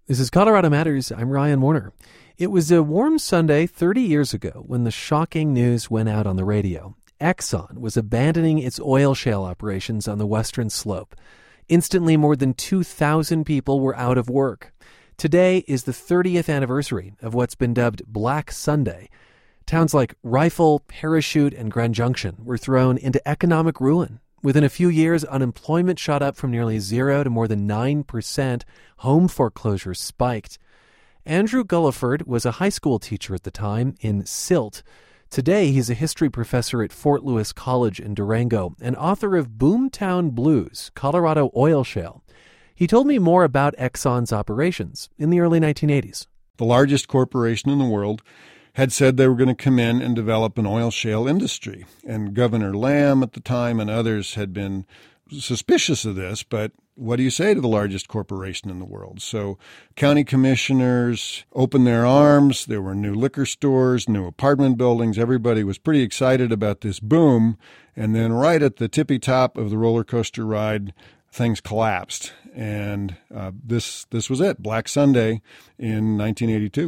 This is Colorado Matters. I'm Ryan Warner. It was a warm Sunday 30 years ago when the shocking news went out on the radio. Exxon was abandoning its oil shale operations on the western slope. Instantly, more than 2,000 people were out of work. Today is the 30th anniversary of what's been dubbed Black Sunday. Towns like Rifle, Parachute, and Grand Junction were thrown into economic ruin. Within a few years, unemployment shot up from nearly 0 to more than 9%. Home foreclosures spiked. Andrew Gulliford was a high school teacher at the time in Silt. Today, he's a history professor at Fort Lewis College in Durango and author of Boomtown Blues, Colorado Oil Shale. He told me more about Exxon's operations in the early 1980s. The largest corporation in the world had said they were going to come in and develop an oil shale industry. And Governor Lamb at the time and others had been suspicious of this, but what do you say to the largest corporation in the world? So county commissioners opened their arms. There were new liquor stores, new apartment buildings. Everybody was pretty excited about this boom. And then right at the tippy top of the roller coaster ride, things collapsed. And this was it, Black Sunday in 1982.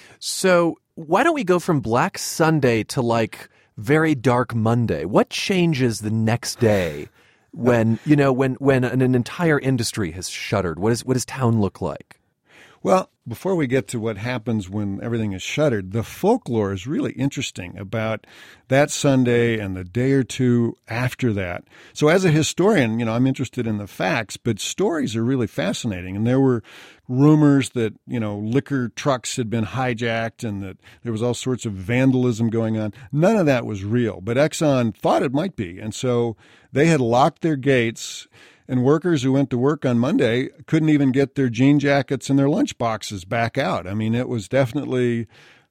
So why don't we go from Black Sunday to like very dark Monday? What changes the next day when an entire industry has shuttered? What does town look like? Well, before we get to what happens when everything is shuttered, the folklore is really interesting about that Sunday and the day or two after that. So as a historian, I'm interested in the facts, but stories are really fascinating. And there were rumors that, liquor trucks had been hijacked and that there was all sorts of vandalism going on. None of that was real, but Exxon thought it might be. And so they had locked their gates. And workers who went to work on Monday couldn't even get their jean jackets and their lunch boxes back out. I mean, it was definitely,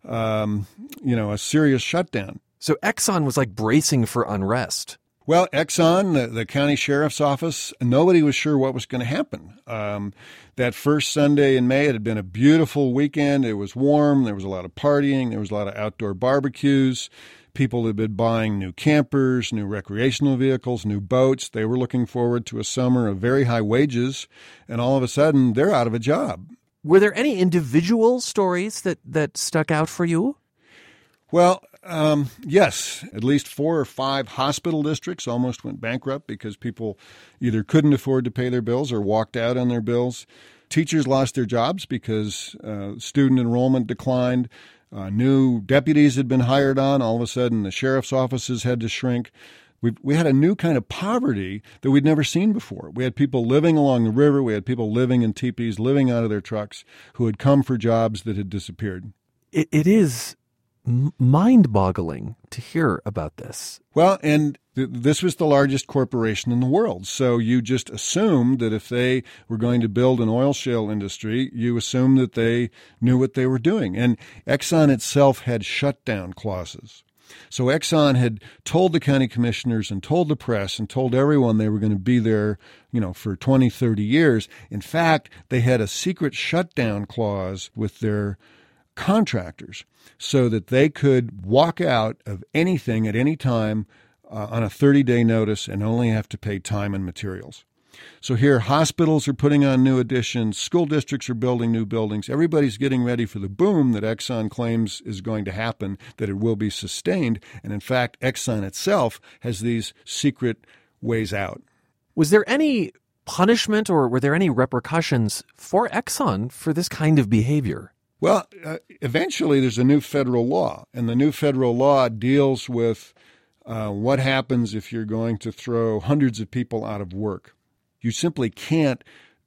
a serious shutdown. So Exxon was like bracing for unrest. Well, Exxon, the county sheriff's office, nobody was sure what was going to happen. That first Sunday in May, it had been a beautiful weekend. It was warm. There was a lot of partying. There was a lot of outdoor barbecues. People had been buying new campers, new recreational vehicles, new boats. They were looking forward to a summer of very high wages, and all of a sudden, they're out of a job. Were there any individual stories that stuck out for you? Well, yes. At least 4 or 5 hospital districts almost went bankrupt because people either couldn't afford to pay their bills or walked out on their bills. Teachers lost their jobs because student enrollment declined. New deputies had been hired on. All of a sudden, the sheriff's offices had to shrink. We had a new kind of poverty that we'd never seen before. We had people living along the river. We had people living in teepees, living out of their trucks, who had come for jobs that had disappeared. It is mind-boggling to hear about this. Well, and this was the largest corporation in the world. So you just assumed that if they were going to build an oil shale industry, you assumed that they knew what they were doing. And Exxon itself had shutdown clauses. So Exxon had told the county commissioners and told the press and told everyone they were going to be there, for 20, 30 years. In fact, they had a secret shutdown clause with their contractors so that they could walk out of anything at any time on a 30-day notice and only have to pay time and materials. So here, hospitals are putting on new additions, school districts are building new buildings. Everybody's getting ready for the boom that Exxon claims is going to happen, that it will be sustained. And in fact, Exxon itself has these secret ways out. Was there any punishment or were there any repercussions for Exxon for this kind of behavior? Well, eventually there's a new federal law, and the new federal law deals with what happens if you're going to throw hundreds of people out of work. You simply can't,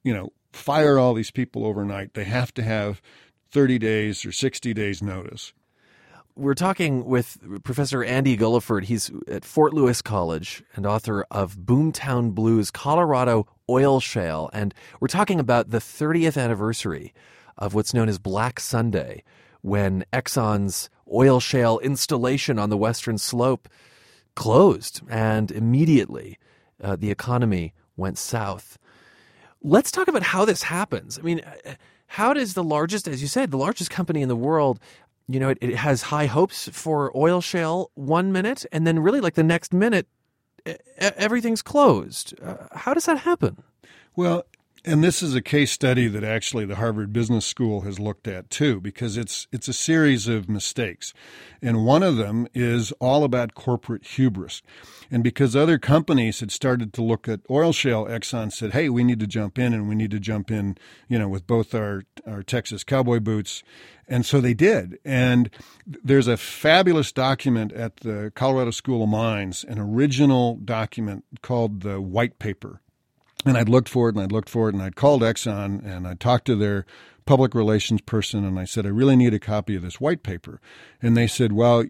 fire all these people overnight. They have to have 30 days or 60 days notice. We're talking with Professor Andy Gulliford. He's at Fort Lewis College and author of Boomtown Blues, Colorado Oil Shale. And we're talking about the 30th anniversary of what's known as Black Sunday, when Exxon's oil shale installation on the western slope closed, and immediately the economy went south. Let's talk about how this happens. I mean, how does the largest, as you said, the largest company in the world, it has high hopes for oil shale one minute, and then really like the next minute, everything's closed. How does that happen? Well, And this is a case study that actually the Harvard Business School has looked at too, because it's a series of mistakes. And one of them is all about corporate hubris. And because other companies had started to look at oil shale, Exxon said, hey, we need to jump in, and we need to jump in, with both our Texas cowboy boots. And so they did. And there's a fabulous document at the Colorado School of Mines, an original document called the White Paper. And I'd looked for it, and I'd called Exxon, and I'd talked to their public relations person, and I said, I really need a copy of this white paper. And they said, well,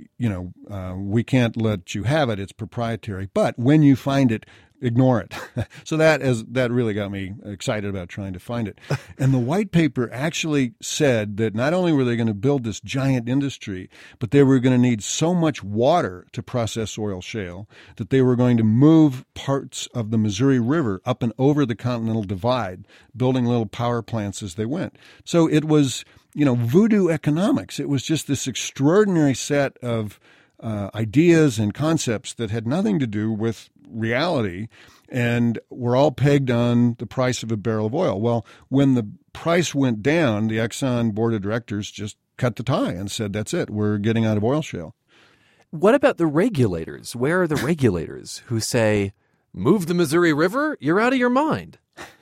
we can't let you have it. It's proprietary. But when you find it, ignore it. So that really got me excited about trying to find it. And the white paper actually said that not only were they going to build this giant industry, but they were going to need so much water to process oil shale that they were going to move parts of the Missouri River up and over the Continental Divide, building little power plants as they went. So it was, voodoo economics. It was just this extraordinary set of ideas and concepts that had nothing to do with reality, and were all pegged on the price of a barrel of oil. Well, when the price went down, the Exxon board of directors just cut the tie and said, that's it, we're getting out of oil shale. What about the regulators? Where are the regulators who say, move the Missouri River? You're out of your mind.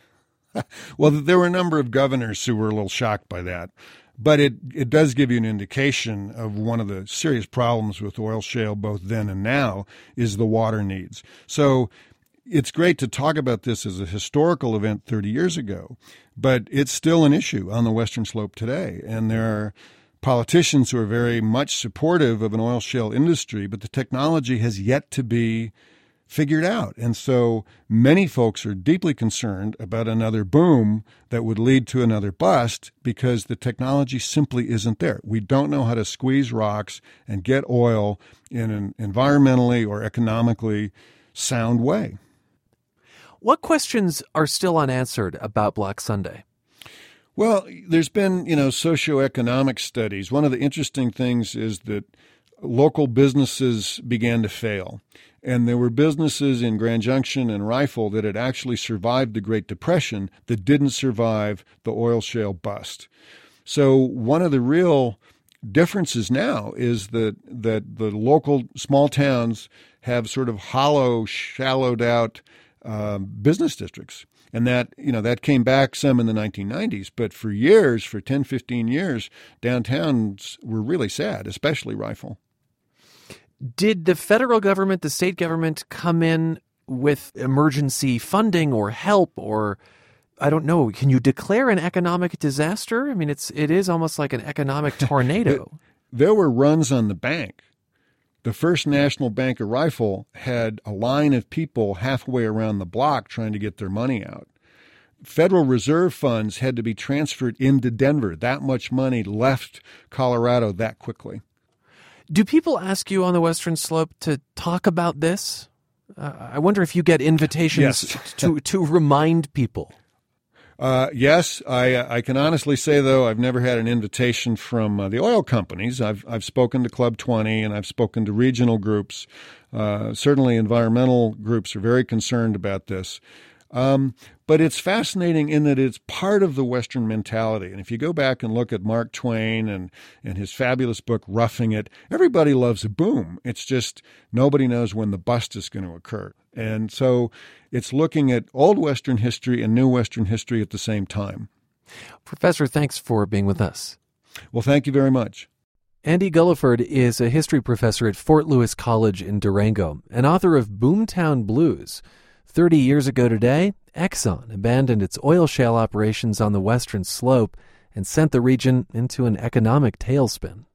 Well, there were a number of governors who were a little shocked by that. But it does give you an indication of one of the serious problems with oil shale, both then and now, is the water needs. So it's great to talk about this as a historical event 30 years ago, but it's still an issue on the Western Slope today. And there are politicians who are very much supportive of an oil shale industry, but the technology has yet to be figured out. And so many folks are deeply concerned about another boom that would lead to another bust because the technology simply isn't there. We don't know how to squeeze rocks and get oil in an environmentally or economically sound way. What questions are still unanswered about Black Sunday? Well, there's been, socioeconomic studies. One of the interesting things is that local businesses began to fail. And there were businesses in Grand Junction and Rifle that had actually survived the Great Depression that didn't survive the oil shale bust. So one of the real differences now is that the local small towns have sort of hollow, shallowed out business districts. And that came back some in the 1990s. But for years, for 10, 15 years, downtowns were really sad, especially Rifle. Did the federal government, the state government come in with emergency funding or help, or I don't know, can you declare an economic disaster? I mean, it is almost like an economic tornado. There were runs on the bank. The First National Bank of Rifle had a line of people halfway around the block trying to get their money out. Federal Reserve funds had to be transferred into Denver. That much money left Colorado that quickly. Do people ask you on the Western Slope to talk about this? I wonder if you get invitations to remind people. Yes, I can honestly say, though, I've never had an invitation from the oil companies. I've spoken to Club 20 and I've spoken to regional groups. Certainly environmental groups are very concerned about this. But it's fascinating in that it's part of the Western mentality. And if you go back and look at Mark Twain and his fabulous book, Roughing It, everybody loves a boom. It's just nobody knows when the bust is going to occur. And so it's looking at old Western history and new Western history at the same time. Professor, thanks for being with us. Well, thank you very much. Andy Gulliford is a history professor at Fort Lewis College in Durango and author of Boomtown Blues. 30 years ago today, Exxon abandoned its oil shale operations on the Western Slope and sent the region into an economic tailspin.